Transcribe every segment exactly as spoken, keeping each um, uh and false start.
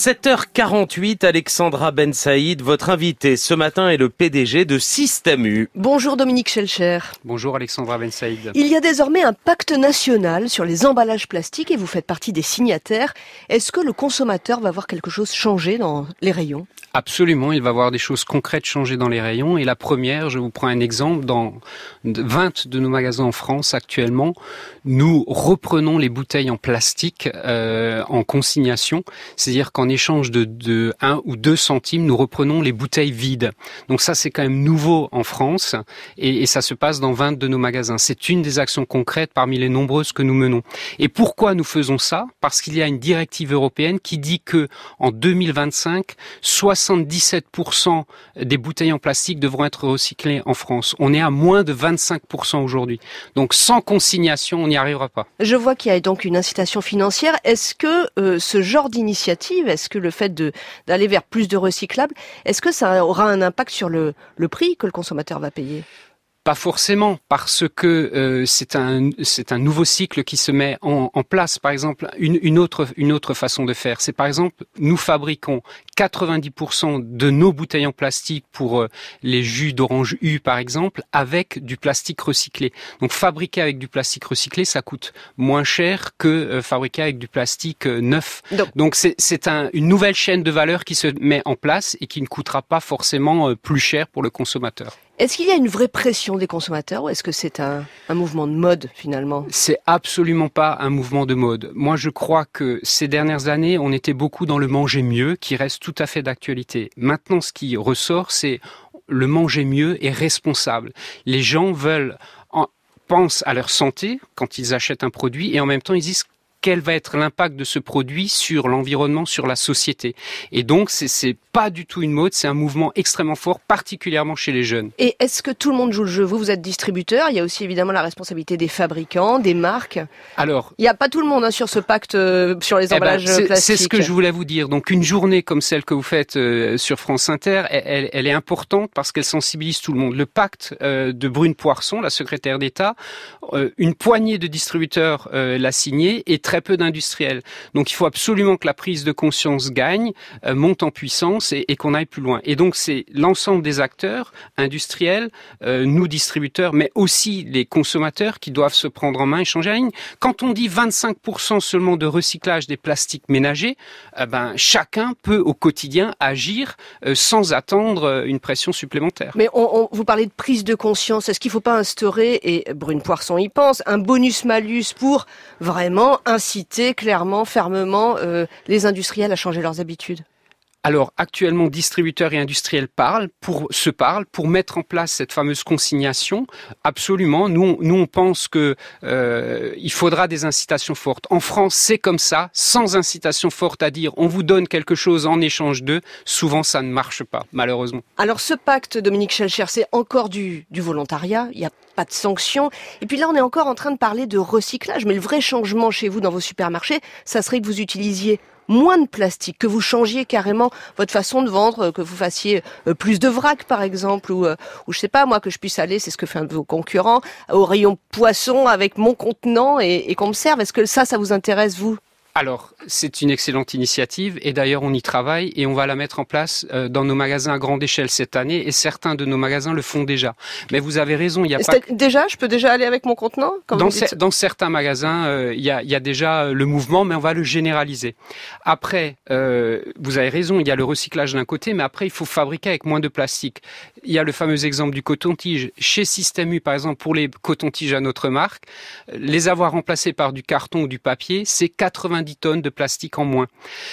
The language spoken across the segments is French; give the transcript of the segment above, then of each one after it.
sept heures quarante-huit, Alexandra Ben Saïd, votre invité ce matin est le P D G de Système U. Bonjour Dominique Schelcher. Bonjour Alexandra Ben Saïd. Il y a désormais un pacte national sur les emballages plastiques et vous faites partie des signataires. Est-ce que le consommateur va voir quelque chose changer dans les rayons ? Absolument, il va voir des choses concrètes changer dans les rayons. Et la première, je vous prends un exemple, dans vingt de nos magasins en France actuellement, nous reprenons les bouteilles en plastique euh, en consignation. C'est-à-dire qu'en échange de, de un ou deux centimes, nous reprenons les bouteilles vides. Donc ça, c'est quand même nouveau en France et, et ça se passe dans vingt de nos magasins. C'est une des actions concrètes parmi les nombreuses que nous menons. Et pourquoi nous faisons ça ? Parce qu'il y a une directive européenne qui dit que en deux mille vingt-cinq, soixante-dix-sept pour cent des bouteilles en plastique devront être recyclées en France. On est à moins de vingt-cinq pour cent aujourd'hui. Donc sans consignation, on n'y arrivera pas. Je vois qu'il y a donc une incitation financière. Est-ce que euh, ce genre d'initiative, est-ce que le fait de d'aller vers plus de recyclables, est-ce que ça aura un impact sur le, le prix que le consommateur va payer ? Pas forcément, parce que euh, c'est un c'est un nouveau cycle qui se met en, en place. Par exemple, une, une autre une autre façon de faire, c'est par exemple nous fabriquons quatre-vingt-dix pour cent de nos bouteilles en plastique pour euh, les jus d'orange U par exemple avec du plastique recyclé. Donc fabriquer avec du plastique recyclé, ça coûte moins cher que euh, fabriquer avec du plastique euh, neuf. Donc, Donc c'est c'est un, une nouvelle chaîne de valeur qui se met en place et qui ne coûtera pas forcément euh, plus cher pour le consommateur. Est-ce qu'il y a une vraie pression des consommateurs ou est-ce que c'est un, un mouvement de mode finalement ? C'est absolument pas un mouvement de mode. Moi, je crois que ces dernières années, on était beaucoup dans le manger mieux, qui reste tout à fait d'actualité. Maintenant, ce qui ressort, c'est le manger mieux et responsable. Les gens veulent, en, pensent à leur santé quand ils achètent un produit et en même temps, ils disent quel va être l'impact de ce produit sur l'environnement, sur la société. Et donc, c'est, c'est pas du tout une mode, c'est un mouvement extrêmement fort, particulièrement chez les jeunes. Et est-ce que tout le monde joue le jeu ? Vous, vous êtes distributeur, il y a aussi évidemment la responsabilité des fabricants, des marques. Alors, il n'y a pas tout le monde hein, sur ce pacte euh, sur les emballages eh ben, c'est, plastiques. C'est ce que je voulais vous dire. Donc, une journée comme celle que vous faites euh, sur France Inter, elle, elle est importante parce qu'elle sensibilise tout le monde. Le pacte euh, de Brune Poirson, la secrétaire d'État, euh, une poignée de distributeurs euh, l'a signé et très peu d'industriels. Donc il faut absolument que la prise de conscience gagne, euh, monte en puissance et, et qu'on aille plus loin. Et donc c'est l'ensemble des acteurs industriels, euh, nous distributeurs, mais aussi les consommateurs qui doivent se prendre en main et changer la ligne. Quand on dit vingt-cinq pour cent seulement de recyclage des plastiques ménagers, euh, ben chacun peut au quotidien agir euh, sans attendre une pression supplémentaire. Mais on, on, vous parlez de prise de conscience. Est-ce qu'il ne faut pas instaurer, et Brune Poirson y pense, un bonus-malus pour vraiment inciter clairement, fermement euh, les industriels à changer leurs habitudes ? Alors actuellement, distributeurs et industriels parlent, pour, se parlent pour mettre en place cette fameuse consignation. Absolument, nous, on, nous on pense que euh, il faudra des incitations fortes. En France, c'est comme ça, sans incitation forte à dire on vous donne quelque chose en échange d'eux. Souvent, ça ne marche pas, malheureusement. Alors ce pacte, Dominique Schelcher, c'est encore du, du volontariat. Il n'y a pas de sanctions. Et puis là, on est encore en train de parler de recyclage. Mais le vrai changement chez vous dans vos supermarchés, ça serait que vous utilisiez moins de plastique, que vous changiez carrément votre façon de vendre, que vous fassiez plus de vrac par exemple, ou, ou je sais pas moi, que je puisse aller, c'est ce que fait un de vos concurrents, au rayon poisson avec mon contenant et, et qu'on me serve. Est-ce que ça, ça vous intéresse vous ? Alors, c'est une excellente initiative et d'ailleurs on y travaille et on va la mettre en place euh, dans nos magasins à grande échelle cette année et certains de nos magasins le font déjà. Mais vous avez raison, il y a pas... Déjà, je peux déjà aller avec mon contenant comme dans, vous dites... cer- dans certains magasins, euh, il y, a, il y a déjà le mouvement, mais on va le généraliser. Après, euh, vous avez raison, il y a le recyclage d'un côté, mais après il faut fabriquer avec moins de plastique. Il y a le fameux exemple du coton-tige. Chez Système U, par exemple, pour les cotons-tiges à notre marque, les avoir remplacés par du carton ou du papier, c'est quatre-vingt-dix tonnes de plastique en moins.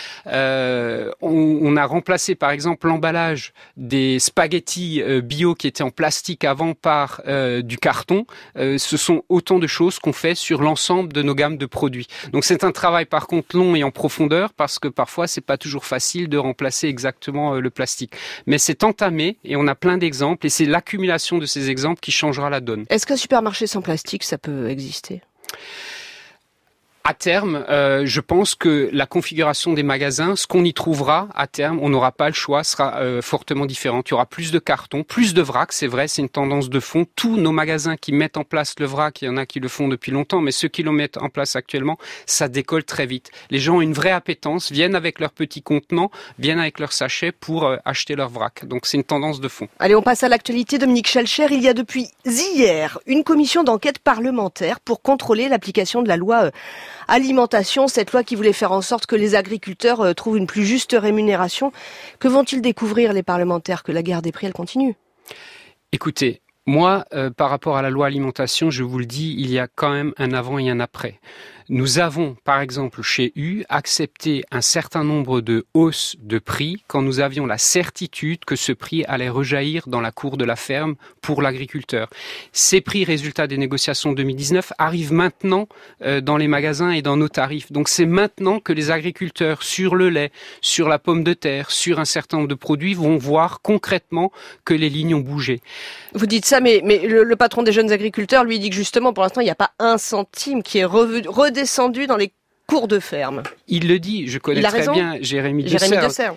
Euh, on, on a remplacé par exemple l'emballage des spaghettis euh, bio qui étaient en plastique avant par euh, du carton. Euh, ce sont autant de choses qu'on fait sur l'ensemble de nos gammes de produits. Donc c'est un travail par contre long et en profondeur parce que parfois c'est pas toujours facile de remplacer exactement euh, le plastique. Mais c'est entamé et on a plein d'exemples et c'est l'accumulation de ces exemples qui changera la donne. Est-ce qu'un supermarché sans plastique ça peut exister ? À terme, euh, je pense que la configuration des magasins, ce qu'on y trouvera à terme, on n'aura pas le choix, sera euh, fortement différente. Il y aura plus de cartons, plus de vrac, c'est vrai, c'est une tendance de fond. Tous nos magasins qui mettent en place le vrac, il y en a qui le font depuis longtemps, mais ceux qui le mettent en place actuellement, ça décolle très vite. Les gens ont une vraie appétence, viennent avec leurs petits contenants, viennent avec leurs sachets pour euh, acheter leur vrac. Donc c'est une tendance de fond. Allez, on passe à l'actualité. Dominique Schelcher, il y a depuis hier une commission d'enquête parlementaire pour contrôler l'application de la loi euh, alimentation, cette loi qui voulait faire en sorte que les agriculteurs euh, trouvent une plus juste rémunération. Que vont-ils découvrir, les parlementaires? Que la guerre des prix, elle continue? Écoutez, moi, euh, par rapport à la loi alimentation, je vous le dis, il y a quand même un avant et un après. Nous avons, par exemple, chez U, accepté un certain nombre de hausses de prix quand nous avions la certitude que ce prix allait rejaillir dans la cour de la ferme pour l'agriculteur. Ces prix, résultat des négociations deux mille dix-neuf, arrivent maintenant euh, dans les magasins et dans nos tarifs. Donc c'est maintenant que les agriculteurs, sur le lait, sur la pomme de terre, sur un certain nombre de produits, vont voir concrètement que les lignes ont bougé. Vous dites ça, mais, mais le, le patron des jeunes agriculteurs, lui, dit que justement, pour l'instant, il n'y a pas un centime qui est revenu, redescendu dans les cours de ferme. Il le dit, je connais très raison. bien Jérémy Desserres.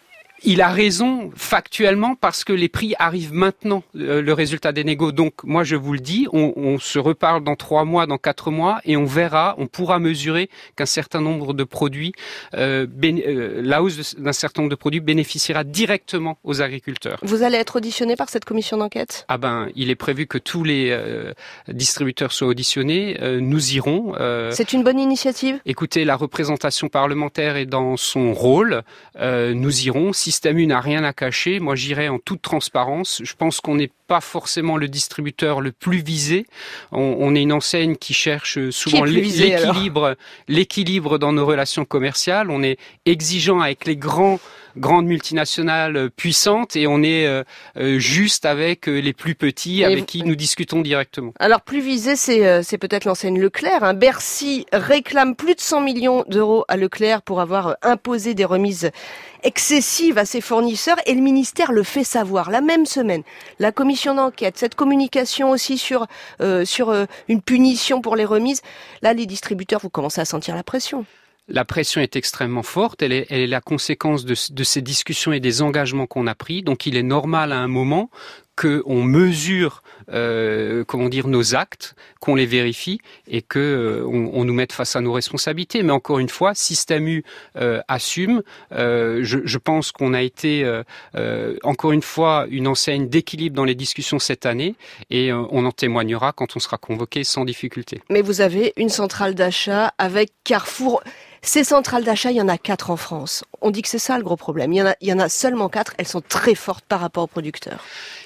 Il a raison factuellement parce que les prix arrivent maintenant, euh, le résultat des négos. Donc moi je vous le dis, on, on se reparle dans trois mois, dans quatre mois et on verra, on pourra mesurer qu'un certain nombre de produits, euh, béné- euh, la hausse d'un certain nombre de produits bénéficiera directement aux agriculteurs. Vous allez être auditionné par cette commission d'enquête ? Ah ben, il est prévu que tous les euh, distributeurs soient auditionnés. Euh, nous irons. Euh, C'est une bonne initiative ? Écoutez, la représentation parlementaire est dans son rôle. Euh, nous irons. Système U n'a rien à cacher. Moi, j'irai en toute transparence. Je pense qu'on n'est pas forcément le distributeur le plus visé. On, on est une enseigne qui cherche souvent qui visé, l'équilibre, l'équilibre dans nos relations commerciales. On est exigeant avec les grands grandes multinationales puissantes et on est euh, euh, juste avec euh, les plus petits et avec vous... qui nous discutons directement. Alors plus visé, c'est, euh, c'est peut-être l'enseigne Leclerc. Hein. Bercy réclame plus de cent millions d'euros à Leclerc pour avoir euh, imposé des remises excessives à ses fournisseurs et le ministère le fait savoir. La même semaine, la commission d'enquête, cette communication aussi sur, euh, sur euh, une punition pour les remises. Là, les distributeurs, vous commencez à sentir la pression. La pression est extrêmement forte, elle est, elle est la conséquence de, de ces discussions et des engagements qu'on a pris. Donc il est normal à un moment qu'on mesure, euh, comment dire, nos actes, qu'on les vérifie et que euh, on, on nous mette face à nos responsabilités. Mais encore une fois, Système U euh, assume. Euh, je, je pense qu'on a été, euh, euh, encore une fois, une enseigne d'équilibre dans les discussions cette année et euh, on en témoignera quand on sera convoqué sans difficulté. Mais vous avez une centrale d'achat avec Carrefour. Ces centrales d'achat, il y en a quatre en France. On dit que c'est ça le gros problème. Il y en a, il y en a seulement quatre. Elles sont très fortes par rapport aux producteurs.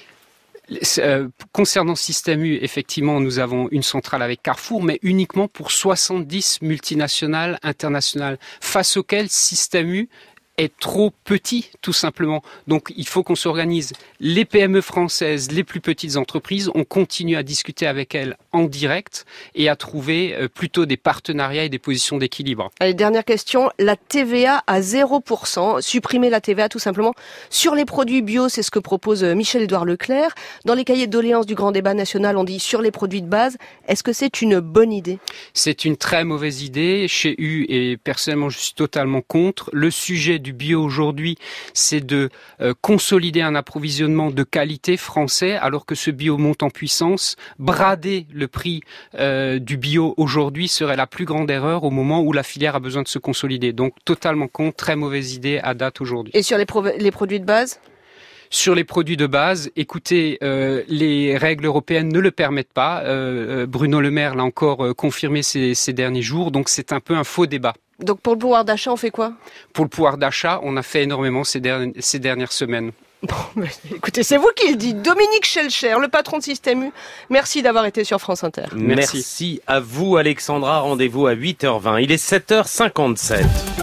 Euh, concernant Système U, effectivement, nous avons une centrale avec Carrefour, mais uniquement pour soixante-dix multinationales internationales, face auxquelles Système U est trop petit, tout simplement. Donc, il faut qu'on s'organise. Les P M E françaises, les plus petites entreprises, on continue à discuter avec elles en direct et à trouver euh, plutôt des partenariats et des positions d'équilibre. Allez, dernière question. La T V A à zéro pour cent. Supprimer la T V A tout simplement sur les produits bio, c'est ce que propose Michel-Édouard Leclerc. Dans les cahiers de doléances du grand débat national, on dit sur les produits de base. Est-ce que c'est une bonne idée ? C'est une très mauvaise idée. Chez U, et personnellement, je suis totalement contre. Le sujet du bio aujourd'hui, c'est de euh, consolider un approvisionnement de qualité français, alors que ce bio monte en puissance. Brader le prix euh, du bio aujourd'hui serait la plus grande erreur au moment où la filière a besoin de se consolider. Donc totalement contre, très mauvaise idée à date aujourd'hui. Et sur les, pro- les produits de base ? Sur les produits de base, écoutez, euh, les règles européennes ne le permettent pas. Euh, Bruno Le Maire l'a encore euh, confirmé ces, ces derniers jours, donc c'est un peu un faux débat. Donc pour le pouvoir d'achat, on fait quoi ? Pour le pouvoir d'achat, on a fait énormément ces, der- ces dernières semaines. Bon, mais écoutez, c'est vous qui le dites. Dominique Schelcher, le patron de Système U. Merci d'avoir été sur France Inter. Merci. Merci à vous, Alexandra. Rendez-vous à huit heures vingt. Il est sept heures cinquante-sept.